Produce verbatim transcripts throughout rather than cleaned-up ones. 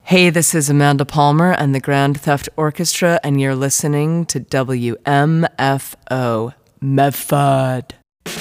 Hey, this is Amanda Palmer and the Grand Theft Orchestra, and you're listening to W M F O, Medford.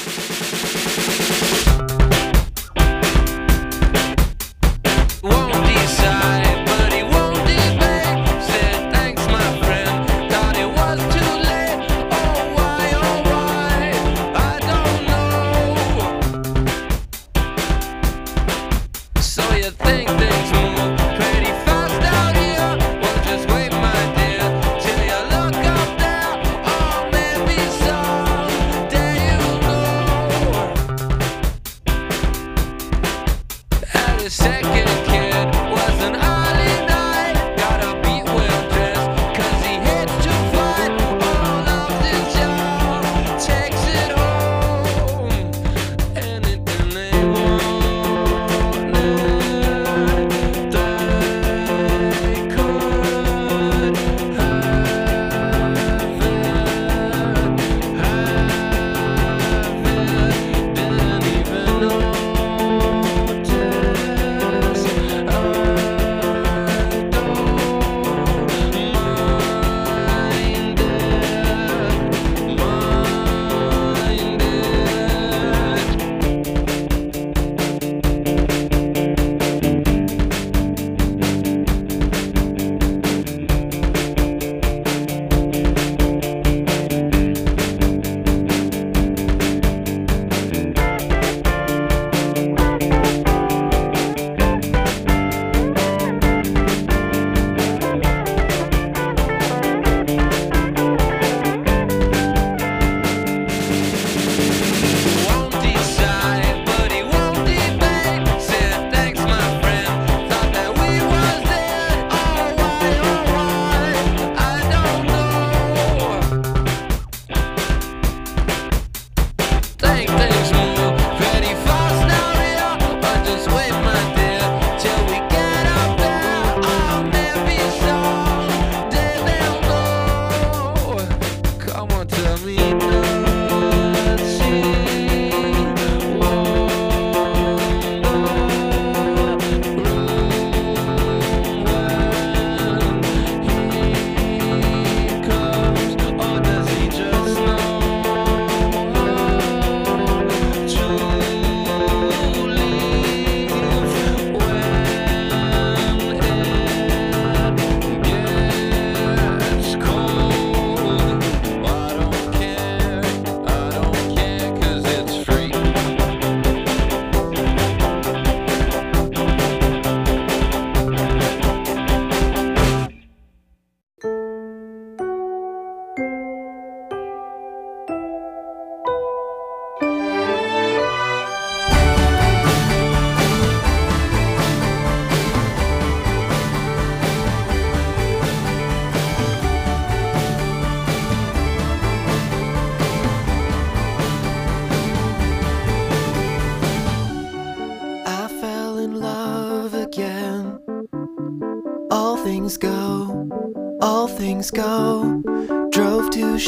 Go, all things go, drove to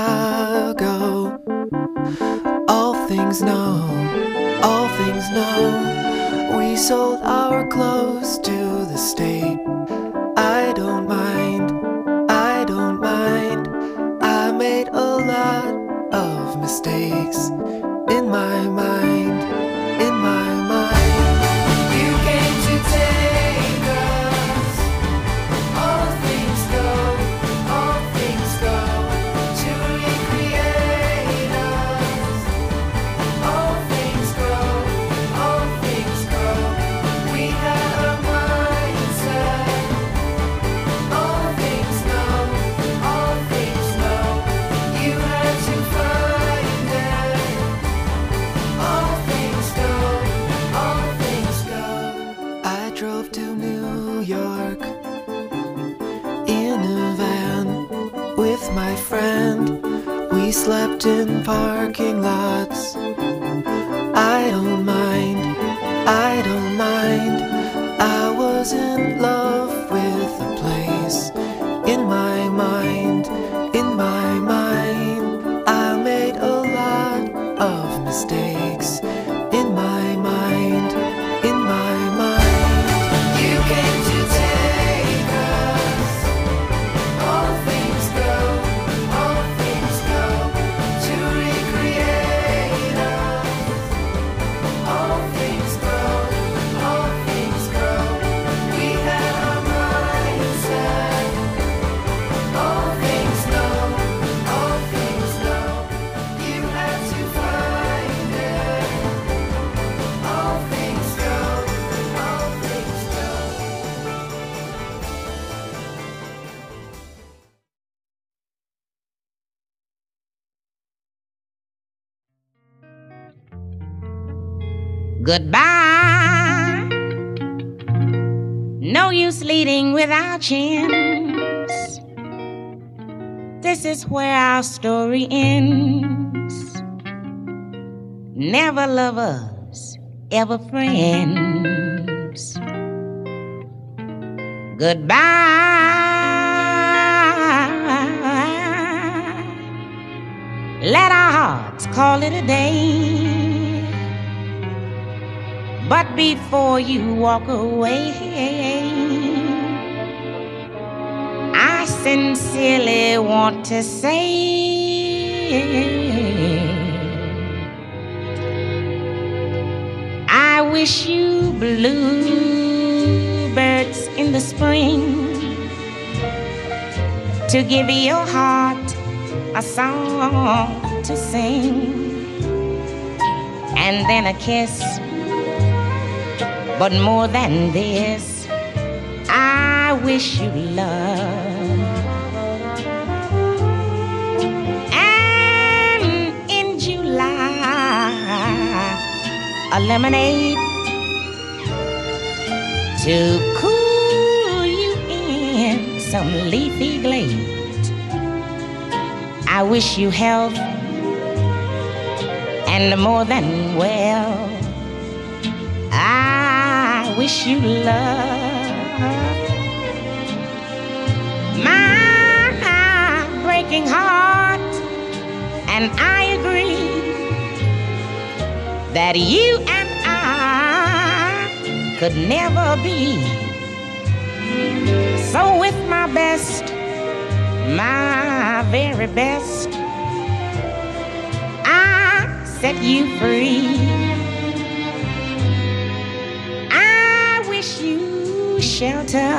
Chicago. All things know, all things know, we sold our clothes to the state. I don't mind, I don't mind, I made a lot of mistakes in my mind, in my mind. You came to take us. All things go, all things go, to recreate us. All things go, all things go, we had a mindset. All things know, all things know, you had to find it. All things go, all things go. I drove to New York in a van with my friend. We slept in parking lots. I don't mind, I don't mind. I was in love with the place. In my mind, in my mind, I made a lot of mistakes. In my mind, in my mind, you came to tell Goodbye. No use leading without chance. This is where our story ends. Never lovers, ever friends. Goodbye. Let our hearts call it a day. But before you walk away, I sincerely want to say, I wish you bluebirds in the spring to give your heart a song to sing, and then a kiss. But more than this, I wish you love. And in July, a lemonade to cool you in some leafy glade. I wish you health and more than well. I wish you love. My breaking heart and I agree that you and I could never be. So with my best, my very best, I set you free. I wish you shelter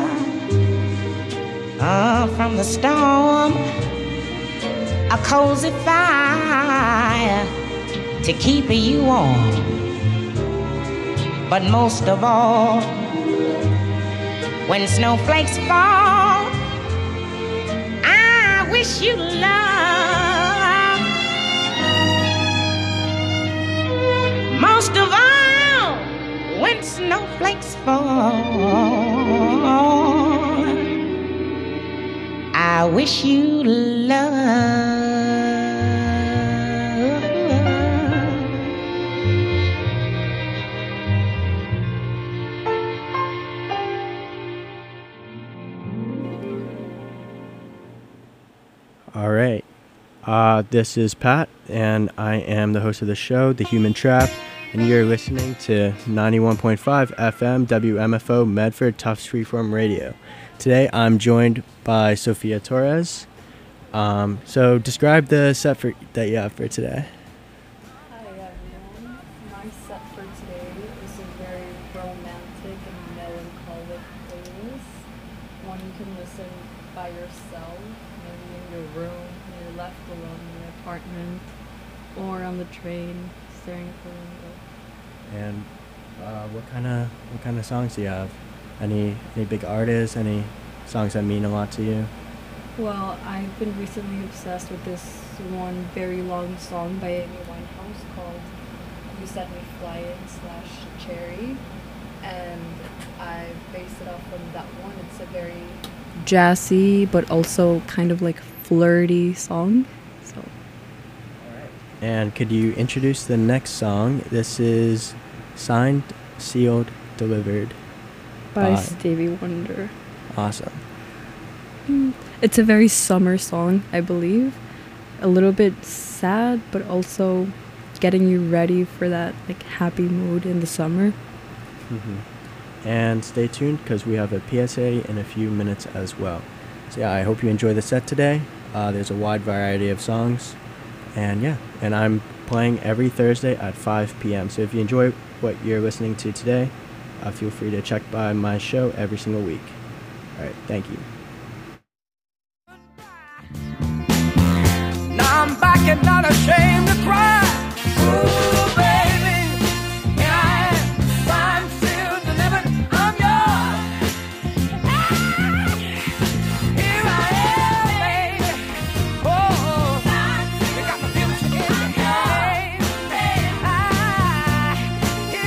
uh, from the storm, a cozy fire to keep you warm. But most of all, when snowflakes fall, I wish you love. Most of all, when snowflakes fall, I wish you love. All right. Uh, this is Pat, and I am the host of the show, The Human Trap, and you're listening to ninety-one point five F M W M F O Medford Tufts Freeform Radio. Today, I'm joined by Sophia Torres. Um, so, describe the set for, that you have for today. Hi everyone. My set for today is a very romantic and melancholic playlist. One you can listen by yourself, maybe in your room, when you're left alone in your apartment, or on the train, staring at the window. And uh, what kind of what kind of songs do you have? Any any big artists? Any songs that mean a lot to you? Well, I've been recently obsessed with this one very long song by Amy Winehouse called You Set Me Flying slash Cherry, and I based it off from that one. It's a very jazzy but also kind of like flirty song. So. And could you introduce the next song? This is Signed, Sealed, Delivered By by Stevie Wonder. Awesome. Mm, It's a very summer song, I believe. A little bit sad, but also getting you ready for that like happy mood in the summer. Mm-hmm. And stay tuned because we have a P S A in a few minutes as well. So yeah, I hope you enjoy the set today. Uh, there's a wide variety of songs. And yeah, and I'm playing every Thursday at five p.m. So if you enjoy what you're listening to today, uh, feel free to check by my show every single week. All right, thank you. Now I'm back and not ashamed to cry. Ooh, baby, here I am, signed, sealed, delivered, I'm yours. Here I am, baby. Oh, you got my feelings in your hand. Ah, here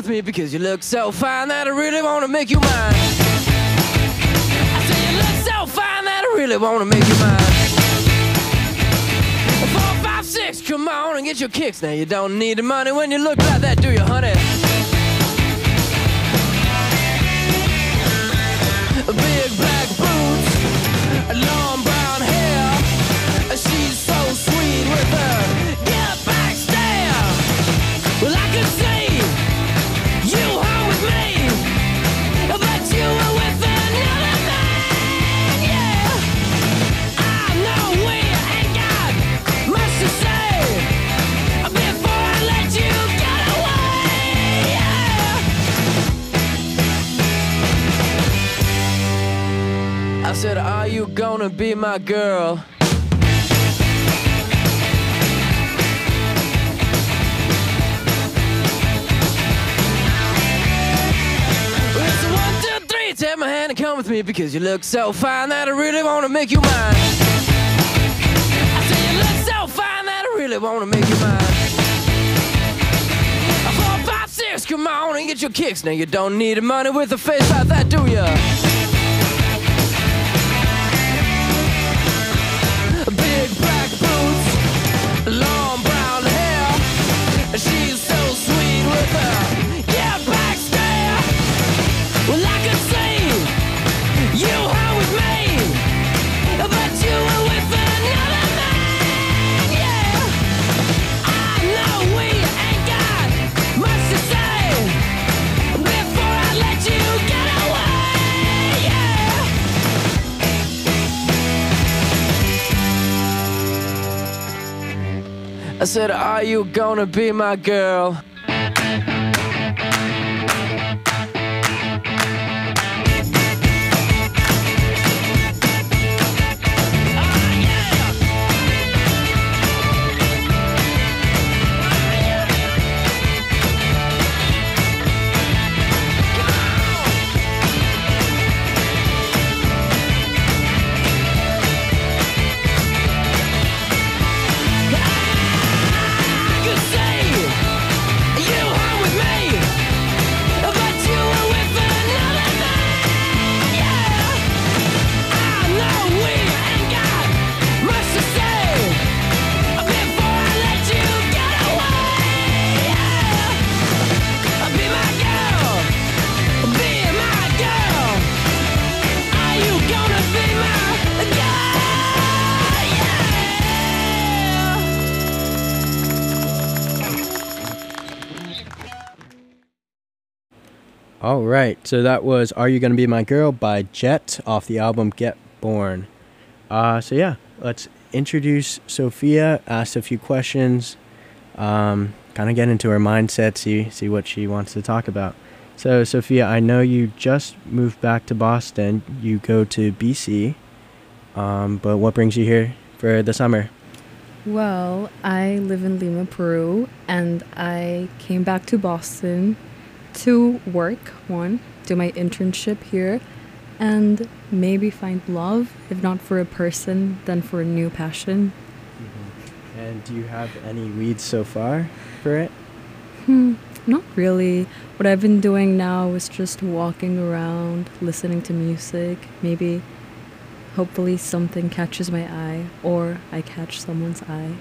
with me because you look so fine that I really wanna make you mine. I say you look so fine that I really wanna make you mine. Four, five, six, come on and get your kicks. Now you don't need the money when you look like that, do you, honey? Big black boots, long brown hair. She's so sweet with her get back stare. Well, I can see you home with me, but you were with another man, yeah. I know we ain't got much to say before I let you get away, yeah. I said, are you gonna be my girl? It's one, two, three, take my hand and come with me because you look so fine that I really wanna make you mine. I say you look so fine that I really wanna make you mine. Four, five, six, come on and get your kicks. Now you don't need the money with a face like that, do ya? Big black boots, long brown hair. She's so sweet with her get back stare. Well, I could see you home with me, but you were with another man, yeah. I know we ain't got much to say before I let you get away, yeah. I said, are you gonna be my girl? All right, so that was Are You Gonna Be My Girl by Jet off the album Get Born. Uh, so yeah, let's introduce Sophia, ask a few questions, um, kind of get into her mindset, see, see what she wants to talk about. So Sophia, I know you just moved back to Boston. You go to B C, um, but what brings you here for the summer? Well, I live in Lima, Peru, and I came back to Boston to work, one, do my internship here, and maybe find love, if not for a person, then for a new passion. Mm-hmm. And do you have any leads so far for it? Hmm, not really. What I've been doing now is just walking around, listening to music, maybe, hopefully something catches my eye, or I catch someone's eye.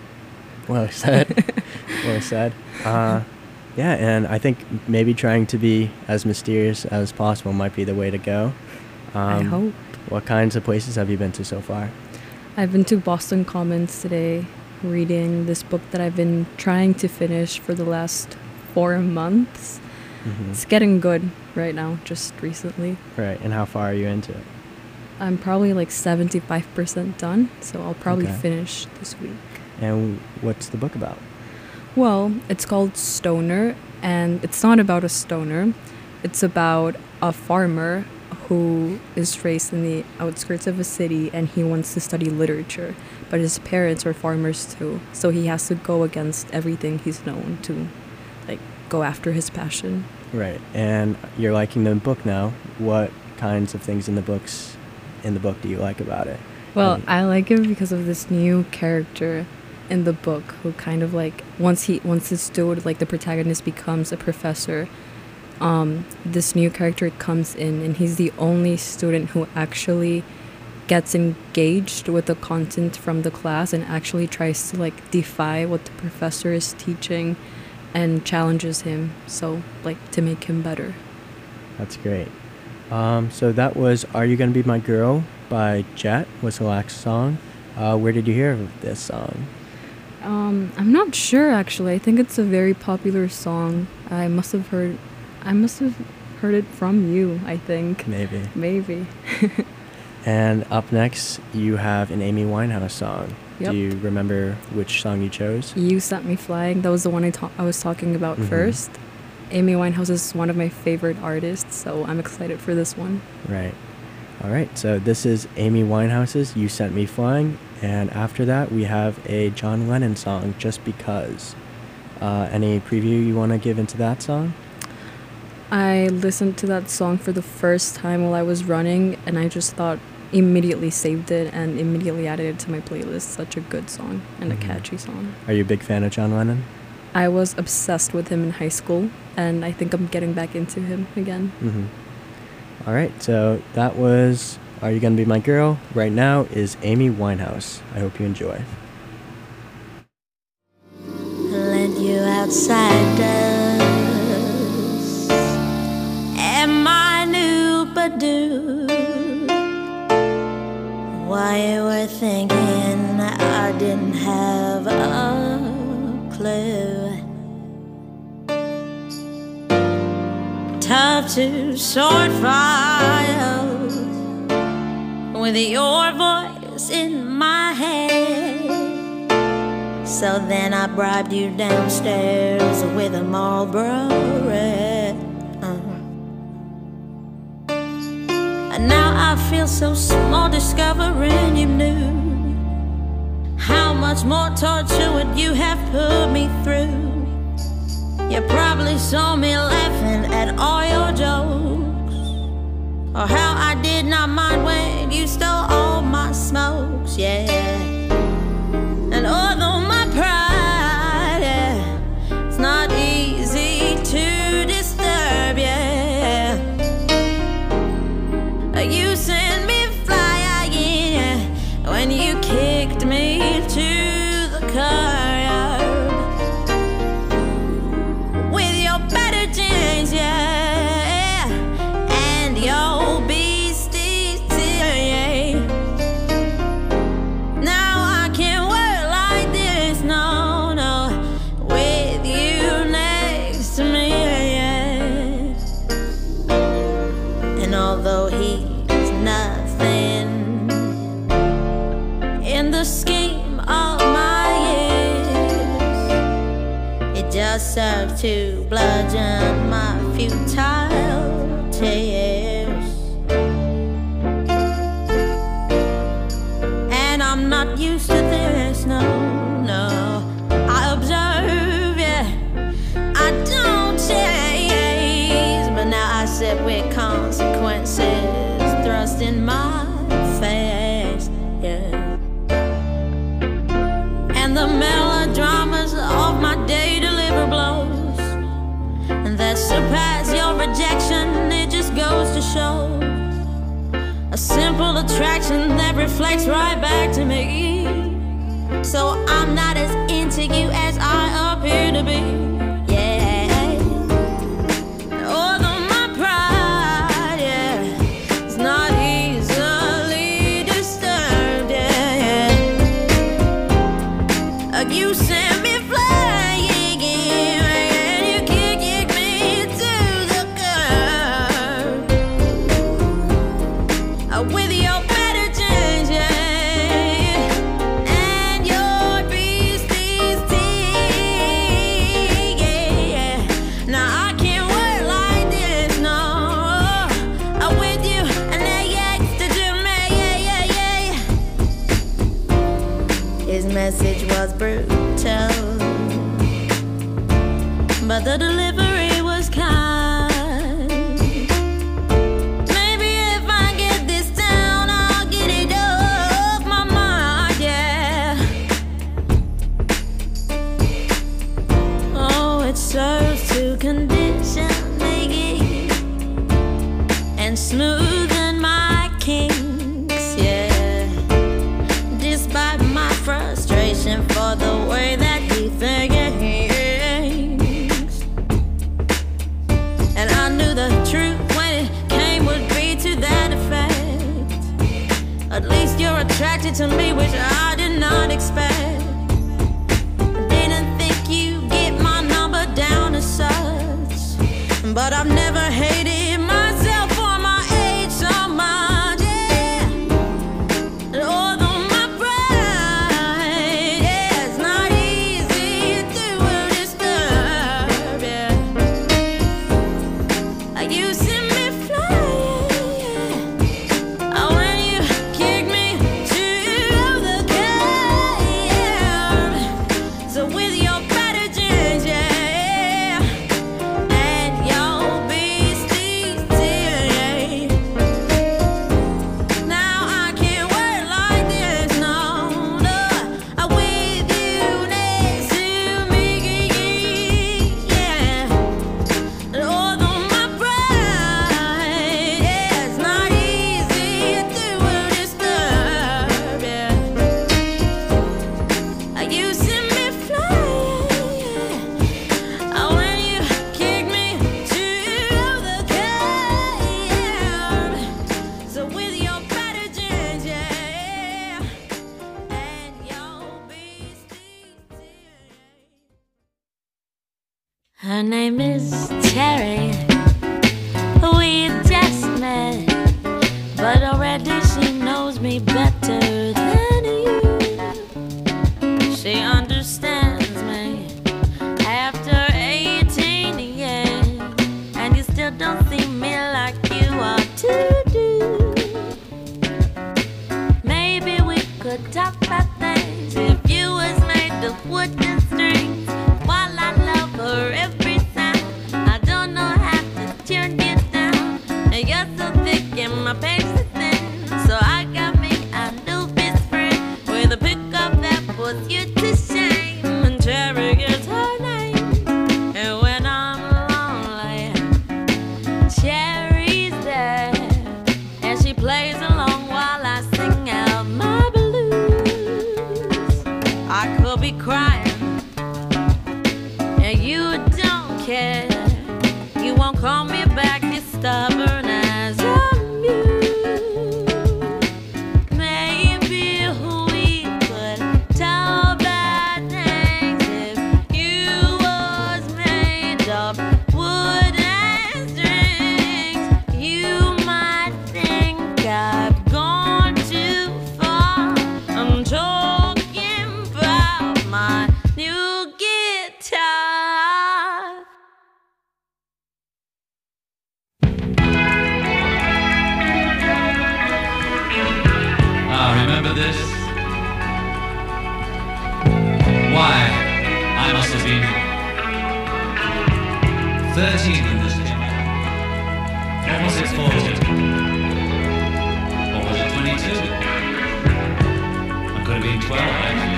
Well said. Well said. Uh, yeah, and I think maybe trying to be as mysterious as possible might be the way to go. Um, I hope. What kinds of places have you been to so far? I've been to Boston Commons today, reading this book that I've been trying to finish for the last four months. Mm-hmm. It's getting good right now, just recently. Right, and how far are you into it? I'm probably like seventy-five percent done, so I'll probably Okay. finish this week. And what's the book about? Well, it's called Stoner, and it's not about a stoner. It's about a farmer who is raised in the outskirts of a city, and he wants to study literature. But his parents are farmers too, so he has to go against everything he's known to, like, go after his passion. Right, and you're liking the book now. What kinds of things in the books, in the book, do you like about it? Well, Um, I like it because of this new character in the book who kind of like once he once this dude like the protagonist becomes a professor, um, this new character comes in and he's the only student who actually gets engaged with the content from the class and actually tries to like defy what the professor is teaching and challenges him, so like to make him better. That's great. Um, so that was Are You Gonna Be My Girl by Jet was the last song. Uh, where did you hear of this song? Um, I'm not sure actually. I think it's a very popular song. I must have heard I must have heard it from you, I think. Maybe. Maybe. And up next, you have an Amy Winehouse song. Yep. Do you remember which song you chose? You Sent Me Flying. That was the one I, ta- I was talking about Mhm. first. Amy Winehouse is one of my favorite artists, so I'm excited for this one. Right. All right. So this is Amy Winehouse's You Sent Me Flying. And after that, we have a John Lennon song, Just Because. Uh, any preview you want to give into that song? I listened to that song for the first time while I was running, and I just thought immediately saved it and immediately added it to my playlist. Such a good song and Mhm. a catchy song. Are you a big fan of John Lennon? I was obsessed with him in high school, and I think I'm getting back into him again. Mm-hmm. All right. So that was Are You Gonna Be My Girl? Right now is Amy Winehouse. I hope you enjoy. Let you outsiders. Am I new but do? Why you were thinking I didn't have a clue. Tough to sort files with your voice in my head. So then I bribed you downstairs with a Marlboro Red. Uh-huh. And now I feel so small discovering you knew how much more torture would you have put me through. You probably saw me laughing at all your jokes, or how I did not mind when you stole all my smokes, yeah. And although my pride, yeah, it's not easy to disturb, yeah. You sent me flying when you kicked me to the curb. With your better jeans, yeah, and your beastie still, yeah. Now I can't work like this, no, no, with you next to me, yeah. And although he's nothing in the scheme of my years, it just served to bludgeon my futile tears. And I'm not used to this, no, no. I observe, yeah, I don't chase, but now I sit with consequences thrust in my face, yeah. And the melodramas of my day deliver blows, and that surpass your rejection. It just goes to show a simple attraction that reflects right back to me. So I'm not as into you as I appear to be, yeah. Although my pride, yeah, is not easily disturbed, yeah. You sent me flying and you kicked me to the curb. With your better jeans, yeah, and your beastie's teeth, yeah. Now I can't work like this, no. I'm with you and they to do me, yeah, yeah, yeah. His message was brutal, but the delivery was kind. Maybe if I get this down, I'll get it off my mind, yeah. despite my frustration for the way that he thinks. And I knew the truth when it came would be to that effect. At least you're attracted to me, which I did not expect. Didn't think you get my number down as such, but I've never hated myself for my age so much, yeah. And although my pride, yeah, it's not easy to disturb, yeah. You sent me flying, yeah. Oh, when you kicked me to the curb. So with your better jeans, yeah, and your beastie tears, now I can't wait like this, no, no. I'm with you next to me, yeah. And although my pride, yeah, it's not easy to disturb, yeah. You sent me flying, yeah. Oh, when you kicked me to the curb. So with your better jeans, yeah, and your beastie tears. Her name is Terry. We just met, but already she knows me better than you. She understands me after eighteen years, and you still don't see me like you are to do. Maybe we could talk about things if you was made of wood and strings. While I love her every sound, I don't know how to turn you down. And you're so thick and my patience is thin, so I got me a new best friend with a pickup that puts you to shame. And Cherry is her name. And when I'm lonely, Cherry's there, and she plays along while I sing out my blues. I could be crying, and you don't care. You won't call me back, you're stubborn as a mule. Maybe we could talk about things if you was made of wood and strings. You might think I've gone too far. I'm talking about my new guitar. Ah, remember this? Why, I must have been thirteen when this came out. Or was it fourteen? Or was it twenty-two? I could have been twelve, actually.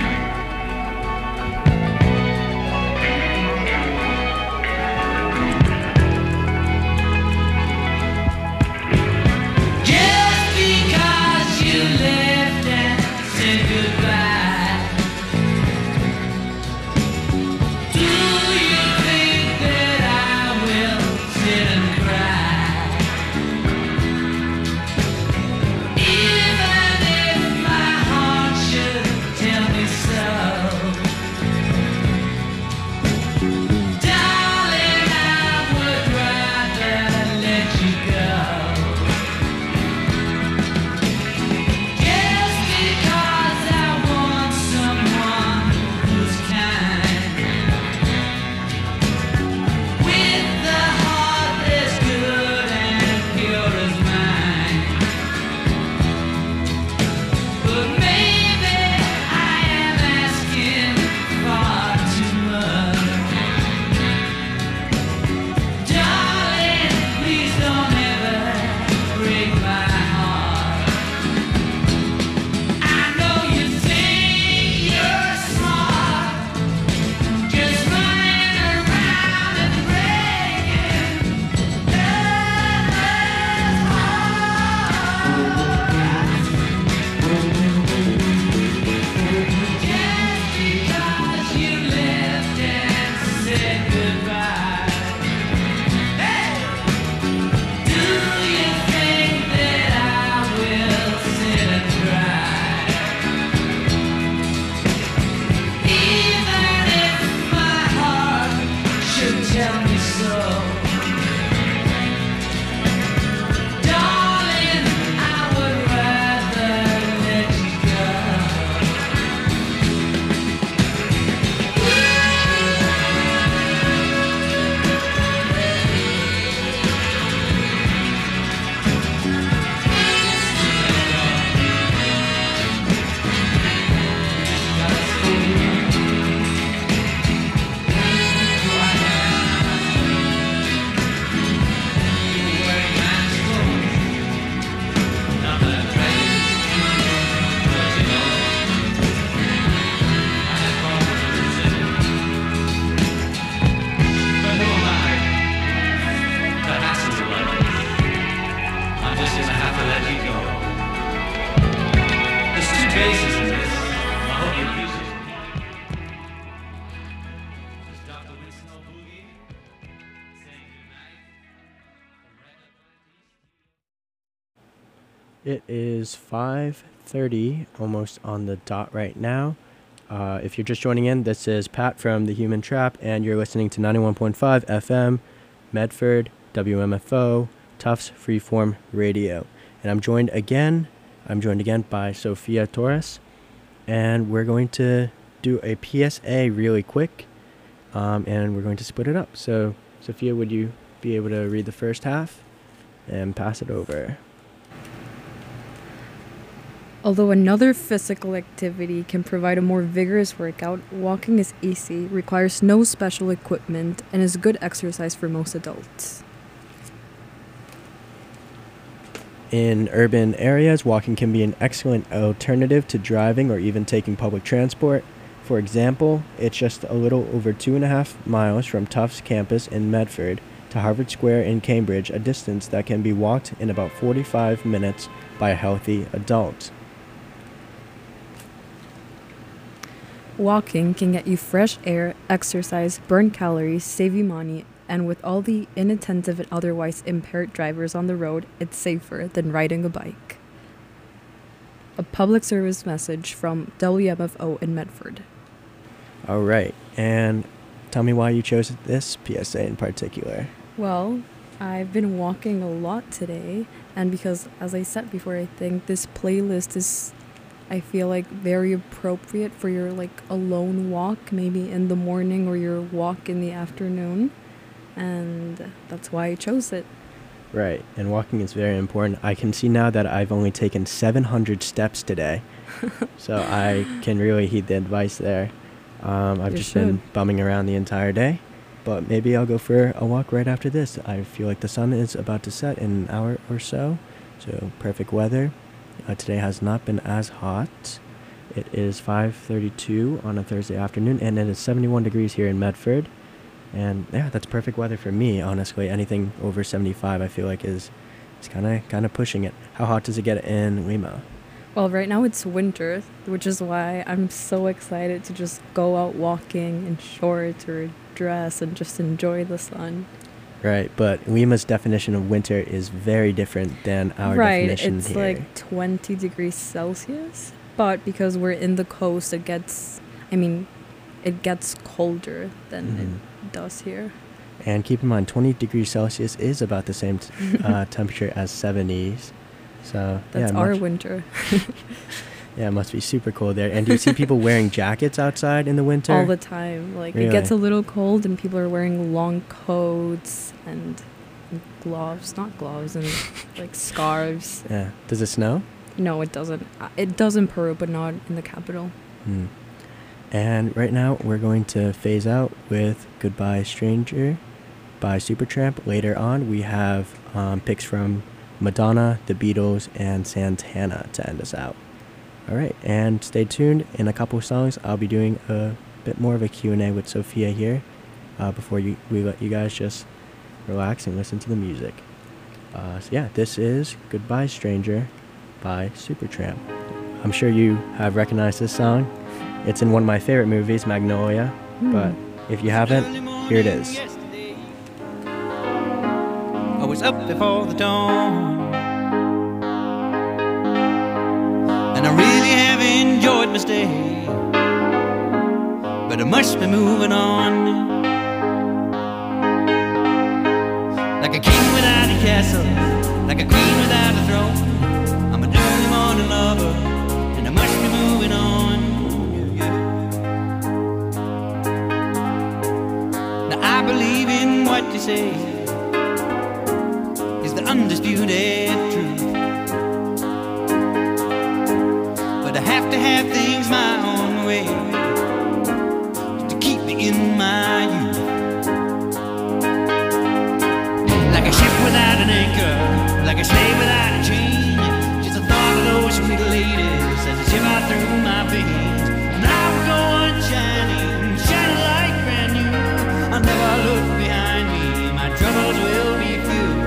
Just because you left and said goodbye, do you think that I will sit and cry? Even if my heart should tell me It is five thirty, almost on the dot right now. Uh, if you're just joining in, this is Pat from The Human Trap, and you're listening to ninety-one point five F M, Medford, W M F O, Tufts Freeform Radio. And I'm joined again, I'm joined again by Sophia Torres, and we're going to do a P S A really quick, um, and we're going to split it up. So, Sophia, would you be able to read the first half and pass it over? Although another physical activity can provide a more vigorous workout, walking is easy, requires no special equipment, and is good exercise for most adults. In urban areas, walking can be an excellent alternative to driving or even taking public transport. For example, it's just a little over two and a half miles from Tufts campus in Medford to Harvard Square in Cambridge, a distance that can be walked in about forty-five minutes by a healthy adult. Walking can get you fresh air, exercise, burn calories, save you money, and with all the inattentive and otherwise impaired drivers on the road, it's safer than riding a bike. A public service message from W M F O in Medford. All right, and tell me why you chose this P S A in particular. Well, I've been walking a lot today, and because, as I said before, I think this playlist is, I feel like, very appropriate for your, like, alone walk, maybe in the morning or your walk in the afternoon, and that's why I chose it. Right, and walking is very important. I can see now that I've only taken seven hundred steps today, so I can really heed the advice there. Um, I've You just should. been bumming around the entire day, but maybe I'll go for a walk right after this. I feel like the sun is about to set in an hour or so, so perfect weather. Uh, today has not been as hot. It is five thirty-two on a Thursday afternoon, and it is seventy-one degrees here in Medford. And yeah, that's perfect weather for me, honestly. Anything over seventy-five, I feel like, is is kind of kind of pushing it. How hot does it get in Lima? Well, right now it's winter, which is why I'm so excited to just go out walking in shorts or a dress and just enjoy the sun. Right, but Lima's definition of winter is very different than our right, definition it's here. like twenty degrees Celsius, but because we're in the coast, it gets, I mean, it gets colder than Mhm. it does here. And keep in mind, twenty degrees Celsius is about the same t- uh, temperature as seventies. So That's yeah, our much- winter. yeah, it must be super cold there. And do you see people wearing jackets outside in the winter? All the time. Like, Really? it gets a little cold and people are wearing long coats and gloves, not gloves, and like scarves. Yeah. Does it snow? No, it doesn't. Uh, It does in Peru, but not in the capital. Hmm. And right now we're going to phase out with Goodbye Stranger by Supertramp. Later on we have um, picks from Madonna, The Beatles, and Santana to end us out. Alright, and stay tuned. In a couple songs I'll be doing a bit more of a Q and A with Sophia here uh, before you, we let you guys just relax and listen to the music. Uh, so yeah, this is Goodbye Stranger by Supertramp. I'm sure you have recognized this song. It's in one of my favorite movies, Magnolia, but if you haven't, here it is. I was up before the dawn, and I really have enjoyed my stay, but I must be moving on. Like a king without a castle, like a queen without a throne, I'm an early morning lover, and I must be moving on. Now I believe in what you say is the undisputed truth, but I have to have things my own way to keep me in my youth. Like a ship without an anchor, like a slave without a chain, just the thought of those sweet ladies as they shiver through my veins. And I will go on shining, shining like brand new. I'll never look behind me, my troubles will be few.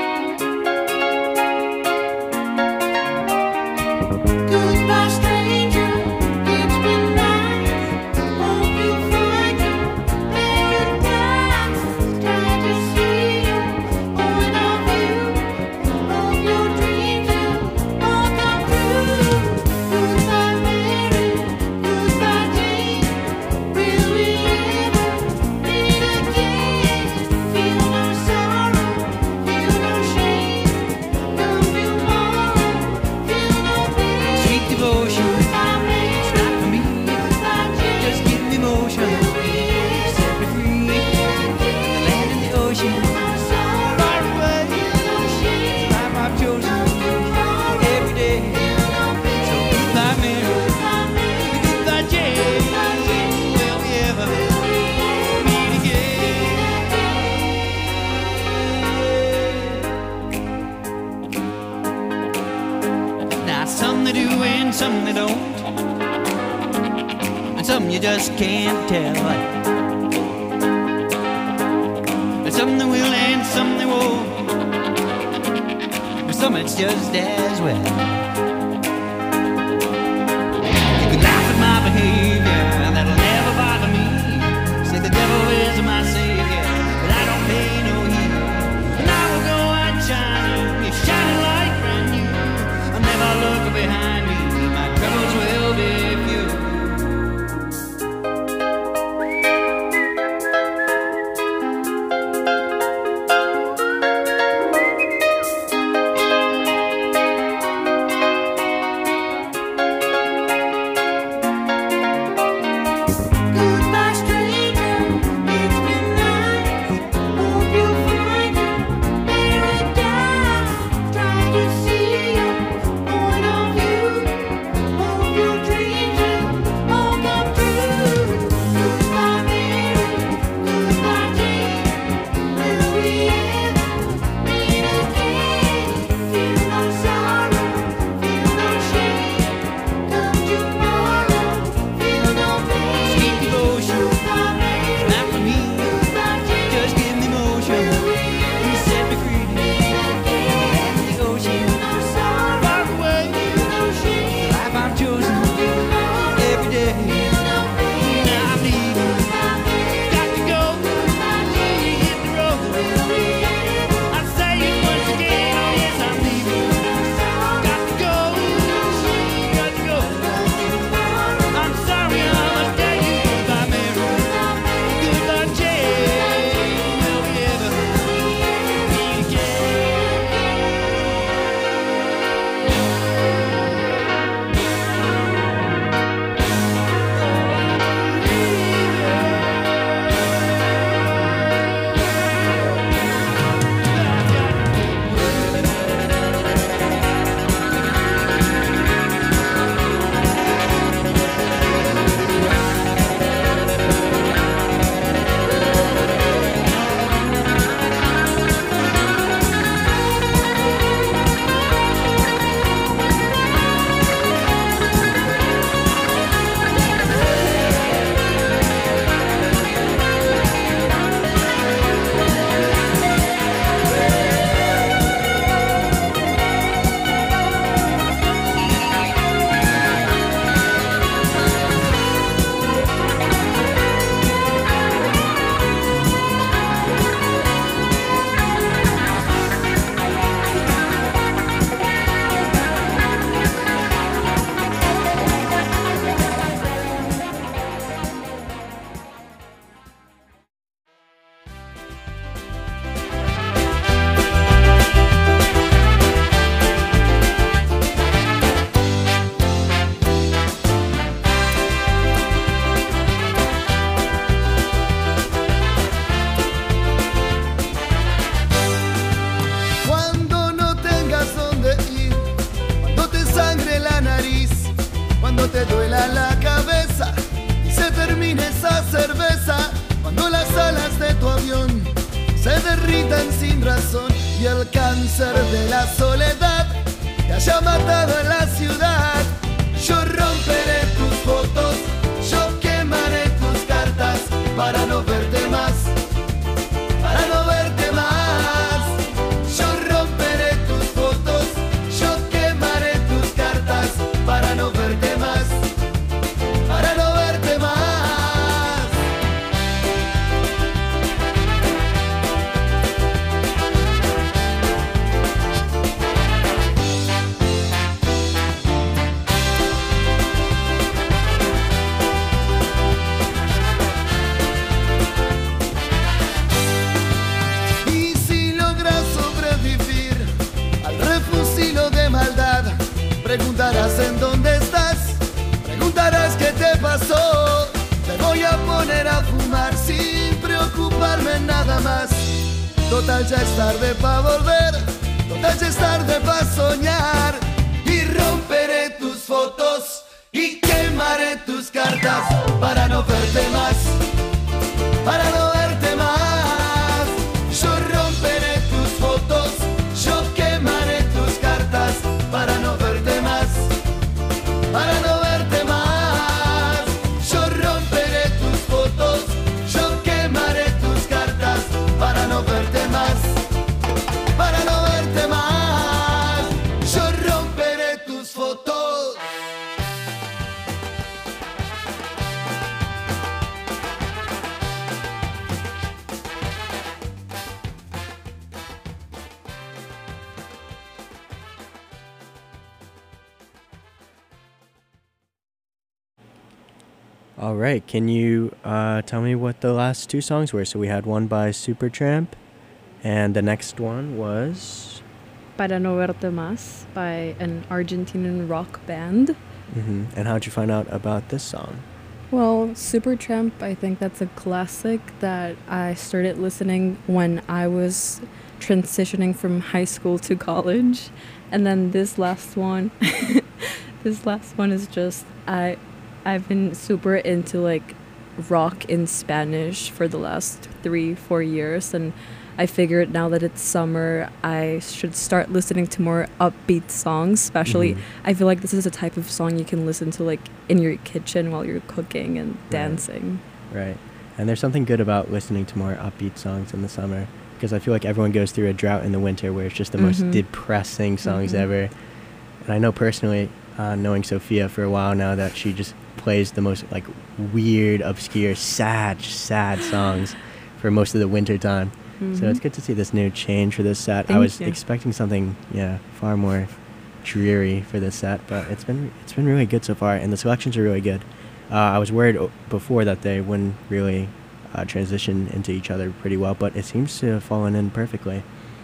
Goodbye, stranger. you just can't tell. Some they will and some they won't, but some it's just as well. You could laugh at my behavior, that'll never bother me. Say the devil is my savior, but I don't pay no heed. And I will go on shining, it's shining like brand new. I'll never look behind me, my troubles will be few. Cuando te duela la cabeza y se termine esa cerveza, cuando las alas de tu avión se derritan sin razón y el cáncer de la soledad te haya matado en la ciudad. Yo romperé tus fotos, yo quemaré tus cartas para no verte más, para no verte más. Yo romperé tus fotos, yo quemaré tus cartas para no verte más, para no verte más. Y si logras sobrevivir al refusilo de maldad, preguntarás en dónde estás, preguntarás qué te pasó. Te voy a poner a fumar sin preocuparme nada más. Total ya es tarde pa' volver, total ya es tarde pa' soñar. Y romperé tus fotos y quemaré tus cartas para no verte más, para no verte más. Yo romperé tus fotos, yo quemaré tus cartas para no verte más, para no verte más. Yo romperé All right. Can you uh, tell me what the last two songs were? So we had one by Supertramp, and the next one was. Para no verte más by an Argentinian rock band. Mm-hmm. And how'd you find out about this song? Well, Supertramp, I think that's a classic that I started listening when I was transitioning from high school to college. And then this last one, this last one is just, I, I've been super into like rock in Spanish for the last three, four years. And I figured now that it's summer, I should start listening to more upbeat songs, especially Mm-hmm. I feel like this is a type of song you can listen to like in your kitchen while you're cooking and dancing. Right. And there's something good about listening to more upbeat songs in the summer, because I feel like everyone goes through a drought in the winter where it's just the most Mhm. depressing songs Mhm. ever. And I know personally, uh, knowing Sophia for a while now, that she just plays the most like weird, obscure, sad, sad songs for most of the winter time. So it's good to see this new change for this set. I Thank was you. expecting something, yeah, far more dreary for this set, but it's been it's been really good so far, and the selections are really good. Uh, I was worried o- before that they wouldn't really uh, transition into each other pretty well, but it seems to have fallen in perfectly.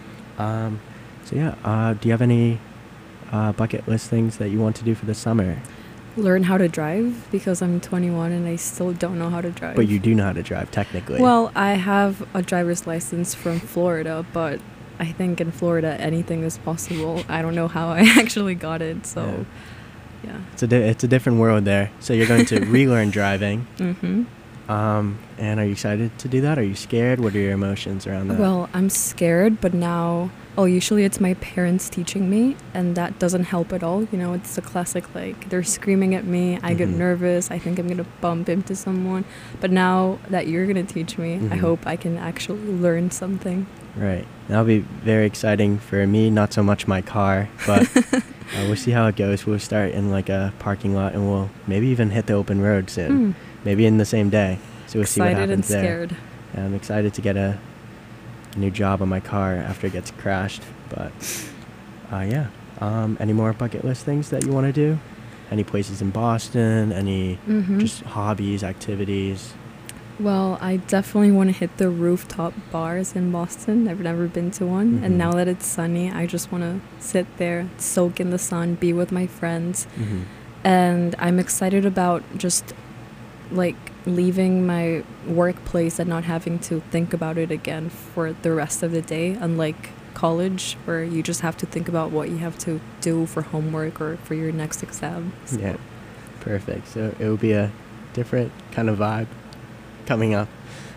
Um, so yeah, uh, do you have any uh, bucket list things that you want to do for the summer? Learn how to drive because I'm twenty-one and I still don't know how to drive. But you do know how to drive, technically. Well, I have a driver's license from Florida, but I think in Florida anything is possible. I don't know how I actually got it, so yeah. It's a di- it's a different world there. So you're going to relearn driving. Mhm. Um, and are you excited to do that? Are you scared? What are your emotions around that? Well, I'm scared, but now, oh, usually it's my parents teaching me, and that doesn't help at all. You know, it's a classic, like, they're screaming at me, I get Mhm. nervous, I think I'm going to bump into someone. But now that you're going to teach me, I Mhm. hope I can actually learn something. Right. That'll be very exciting for me. Not so much my car, but uh, we'll see how it goes. We'll start in like a parking lot, and we'll maybe even hit the open road soon. Hmm. Maybe in the same day. So we'll see what Excited and happens there. scared. And I'm excited to get a new job on my car after it gets crashed. But uh, yeah. Um, any more bucket list things that you want to do? Any places in Boston? Any Mhm. just hobbies, activities? Well, I definitely want to hit the rooftop bars in Boston. I've never been to one. Mhm. And now that it's sunny, I just want to sit there, soak in the sun, be with my friends. Mm-hmm. And I'm excited about just like leaving my workplace and not having to think about it again for the rest of the day, unlike college where you just have to think about what you have to do for homework or for your next exam. So- Yeah, perfect. So it will be a different kind of vibe coming up.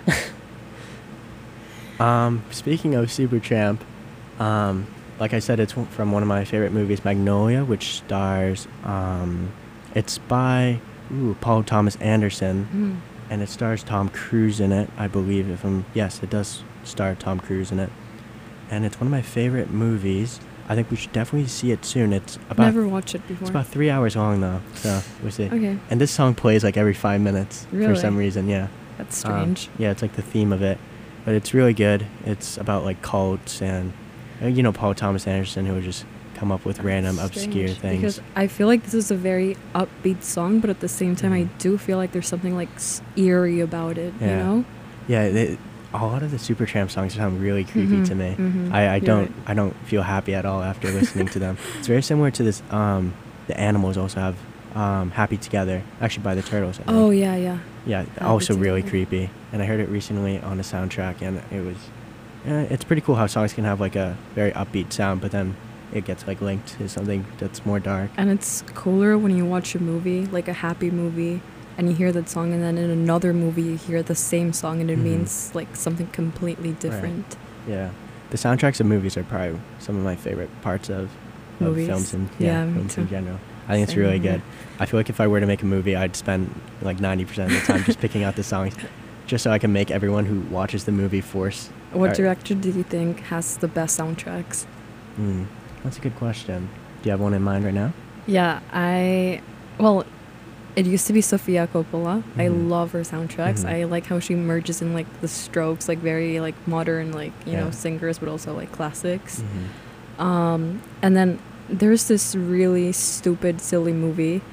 um, speaking of Supertramp, um, like I said, it's one- from one of my favorite movies, Magnolia, which stars. Um, it's by ooh, Paul Thomas Anderson, Mm. and it stars Tom Cruise in it. I believe, if I'm yes, it does star Tom Cruise in it, and it's one of my favorite movies. I think we should definitely see it soon. It's about Never watched it before. it's about three hours long though, so we'll see. Okay. And this song plays like every five minutes for Really? some reason. Yeah. That's Um, strange. yeah, it's like the theme of it, but it's really good. It's about like cults and uh, you know Paul Thomas Anderson, who would just come up with random obscure Strange, things. Because I feel like this is a very upbeat song, but at the same time, I Mhm. do feel like there's something like s- eerie about it. You Yeah. know? Yeah, they, a lot of the Supertramp songs sound really creepy Mhm, to me. mhm, I, I you're don't right. I don't feel happy at all after listening to them. It's very similar to this. Um, the Animals also have um, "Happy Together," actually by the Turtles. I think. Oh yeah, yeah. Yeah, Happy also really Together. creepy. And I heard it recently on a soundtrack, and it was. Uh, it's pretty cool how songs can have like a very upbeat sound, but then it gets like linked to something that's more dark. And it's cooler when you watch a movie, like a happy movie, and you hear that song, and then in another movie you hear the same song, and it Mhm. means like something completely different. Yeah, the soundtracks of movies are probably some of my favorite parts of, of Movies? films and Yeah, yeah, me films in too. general. I think it's Same really here. good. I feel like if I were to make a movie, I'd spend like ninety percent of the time just picking out the songs, just so I can make everyone who watches the movie force. What or- director do you think has the best soundtracks? Hmm, that's a good question. Do you have one in mind right now? Yeah, I well, it used to be Sofia Coppola. I Mhm. love her soundtracks. Mhm. I like how she merges in like the strokes, like very like modern, like you know Yeah. singers, but also like classics. Mhm. Um, and then there's this really stupid, silly movie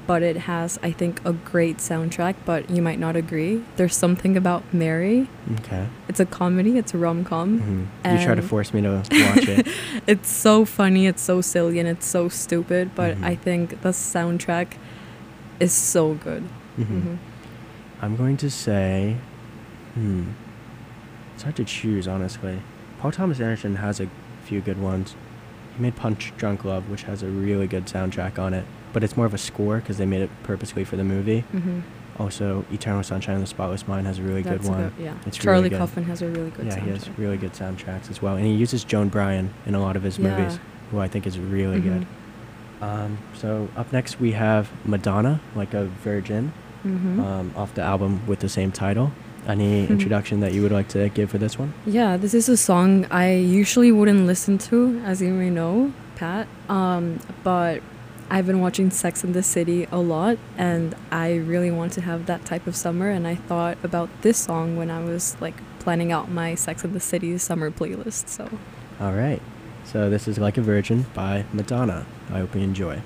but it has, I think, a great soundtrack, but you might not agree. There's Something About Mary. Okay. It's a comedy, it's a rom-com. Mm-hmm. You try to force me to watch it. It's so funny, it's so silly, and it's so stupid, but Mm-hmm. I think the soundtrack is so good. Mm-hmm. Mhm. I'm going to say, hmm, it's hard to choose, honestly. Paul Thomas Anderson has a few good ones. He made Punch Drunk Love, which has a really good soundtrack on it, but it's more of a score because they made it purposely for the movie. Mm-hmm. Also, Eternal Sunshine of the Spotless Mind has a really That's good one. a good, yeah. It's Charlie really good. Kaufman has a really good yeah, soundtrack. he has really good soundtracks as well, and he uses Joan Bryan in a lot of his Yeah. movies, who I think is really Mhm. good. Um, so up next we have Madonna, Like a Virgin, Mhm. um, off the album with the same title. Any Mhm. introduction that you would like to give for this one? Yeah, this is a song I usually wouldn't listen to, as you may know, Pat. Um, but I've been watching Sex and the City a lot, and I really want to have that type of summer. And I thought about this song when I was like planning out my Sex and the City summer playlist. So, All right. So this is Like a Virgin by Madonna. I hope you enjoy.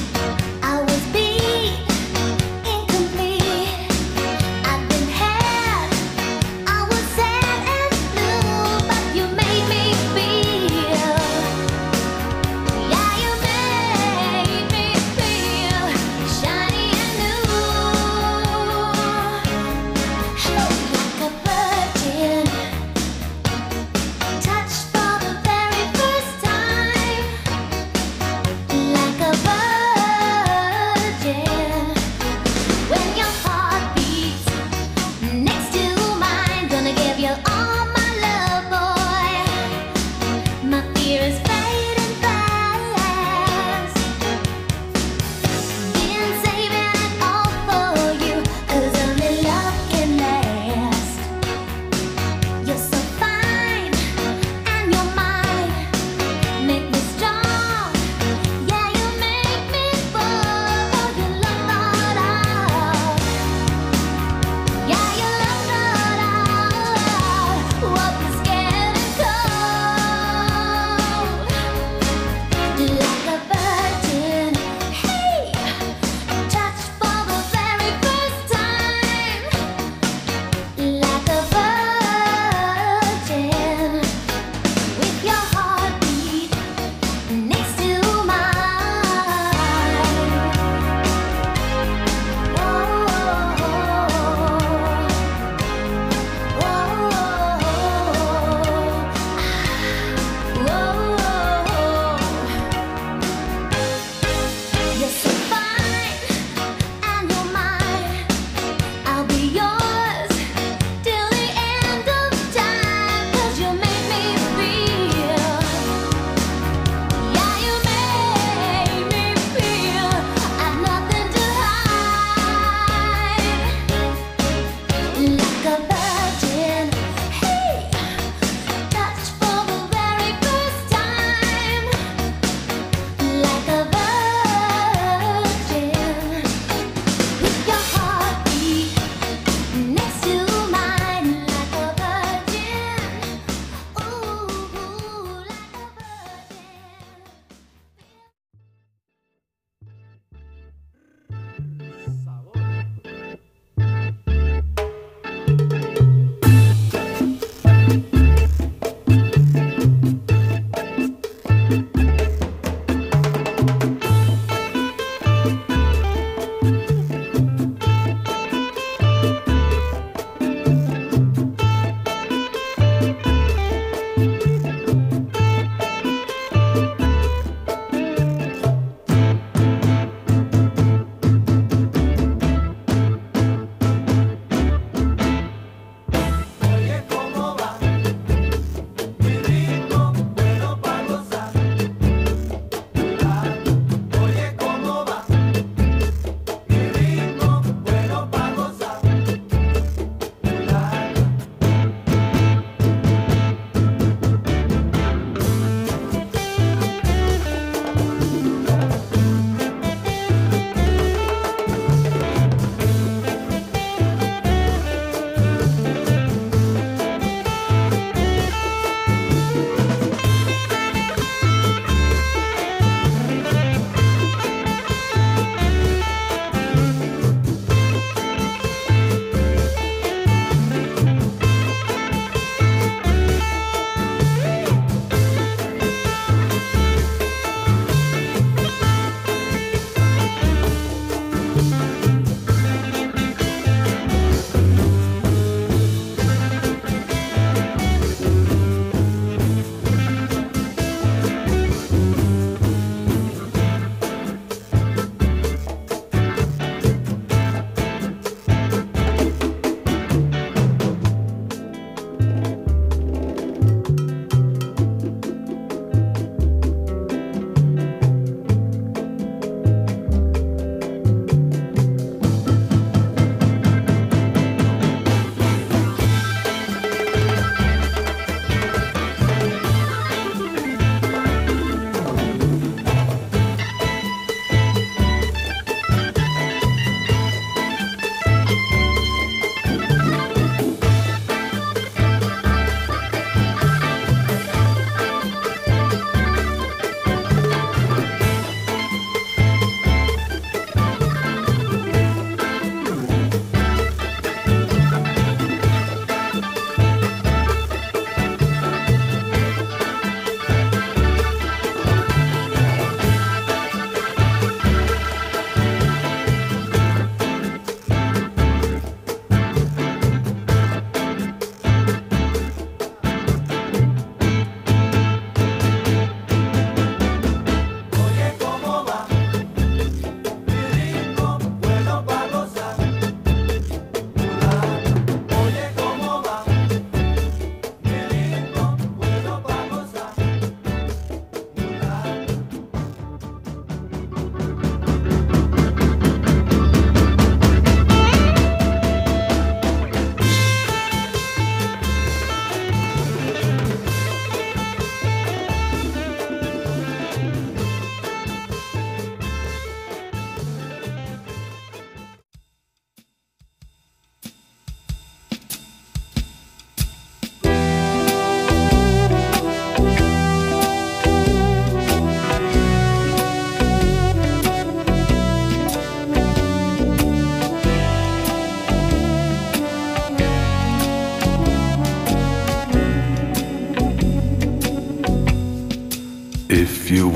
I was being incomplete. I've been had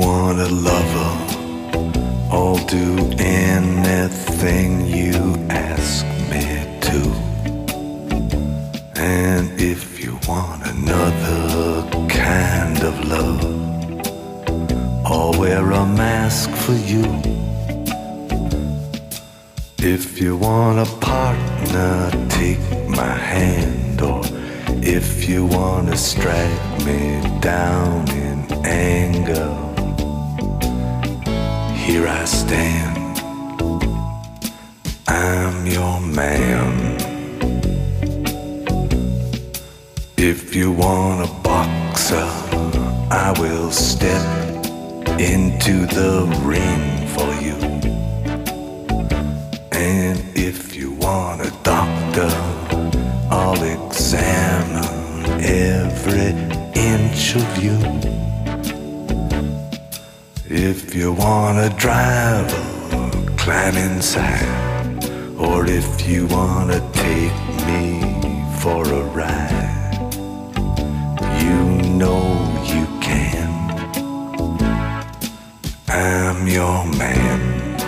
want a lover, I'll do anything you ask me to. And if you want another kind of love, I'll wear a mask for you. If you want a partner, take my hand. Or if you want to strike me down in anger, here I stand, I'm your man. If you want a boxer, I will step into the ring for you. And if you want a doctor, I'll examine every inch of you. If you want a driver, climb inside. Or if you want to take me for a ride, you know you can. I'm your man.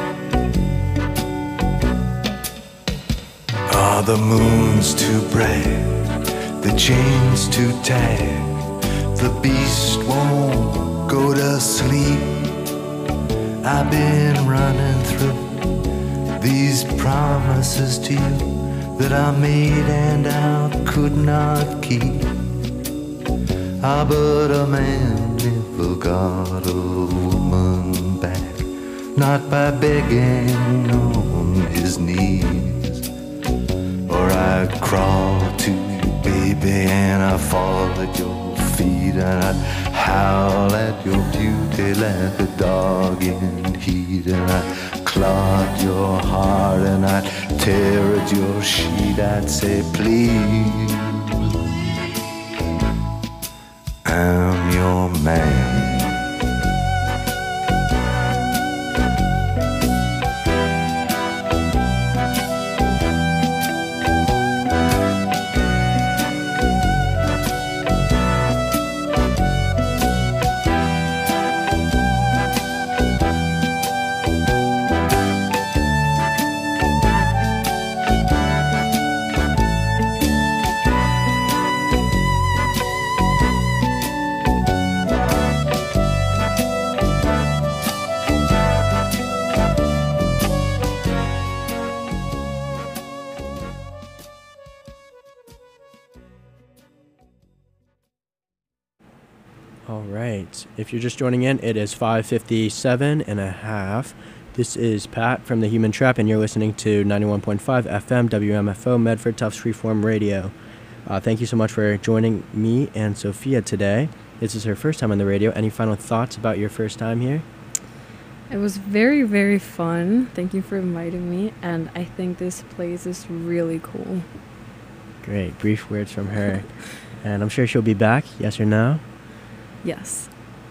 Are the moons too bright, the chains too tight, the beast won't go to sleep? I've been running through these promises to you that I made and I could not keep. Ah, but a man never got a woman back, not by begging on his knees. Or I'd crawl to you, baby, and I'd fall at your feet, and I'd howl at your beauty like a dog in heat, and I'd claw at your heart, and I'd tear at your sheet. I'd say, please, I'm your man. All right. If you're just joining in, it is five fifty-seven and a half. This is Pat from The Human Trap, and you're listening to ninety-one point five F M W M F O Medford Tufts Freeform Radio. Uh, thank you so much for joining me and Sophia today. This is her first time on the radio. Any final thoughts about your first time here? It was very, very fun. Thank you for inviting me, and I think this place is really cool. Great. Brief words from her. And I'm sure she'll be back, yes or no? Yes.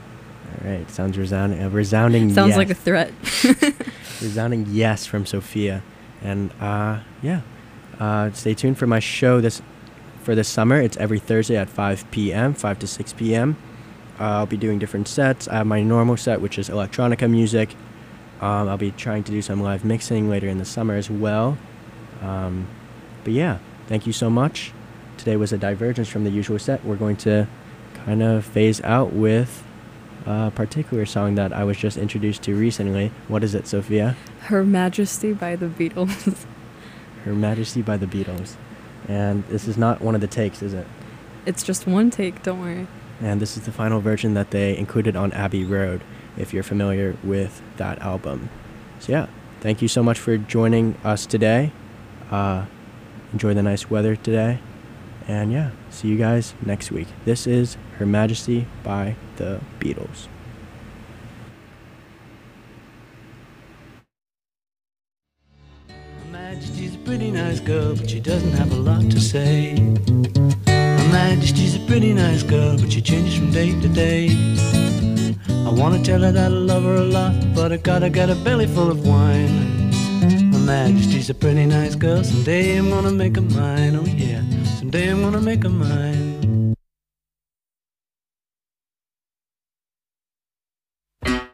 All right. Sounds resounding. A resounding Sounds yes. like a threat. Resounding yes from Sophia. And uh, yeah, uh, stay tuned for my show this for this summer. It's every Thursday at five p.m., five to six p.m. Uh, I'll be doing different sets. I have my normal set, which is electronica music. Um, I'll be trying to do some live mixing later in the summer as well. Um, but yeah, thank you so much. Today was a divergence from the usual set. We're going to kind of phase out with a particular song that I was just introduced to recently. What is it, Sophia? Her Majesty by the Beatles. Her Majesty by the Beatles. And this is not one of the takes, is it? It's just one take, don't worry. And this is the final version that they included on Abbey Road, if you're familiar with that album. So yeah, thank you so much for joining us today. Uh, enjoy the nice weather today. And yeah, see you guys next week. This is Her Majesty by the Beatles. Her Majesty's a pretty nice girl, but she doesn't have a lot to say. Her Majesty's a pretty nice girl, but she changes from day to day. I wanna tell her that I love her a lot, but I gotta get a belly full of wine. Her Majesty's a pretty nice girl, someday I'm gonna make her mine, oh yeah. Someday I'm gonna make her mine.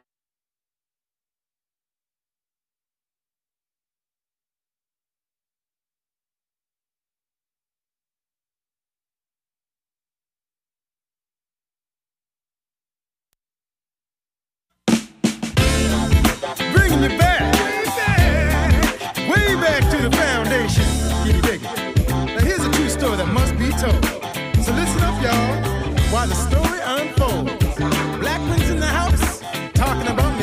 you back, way back, way back to the foundation. You dig it? Now here's a true story that must be told. So listen up, y'all, while the story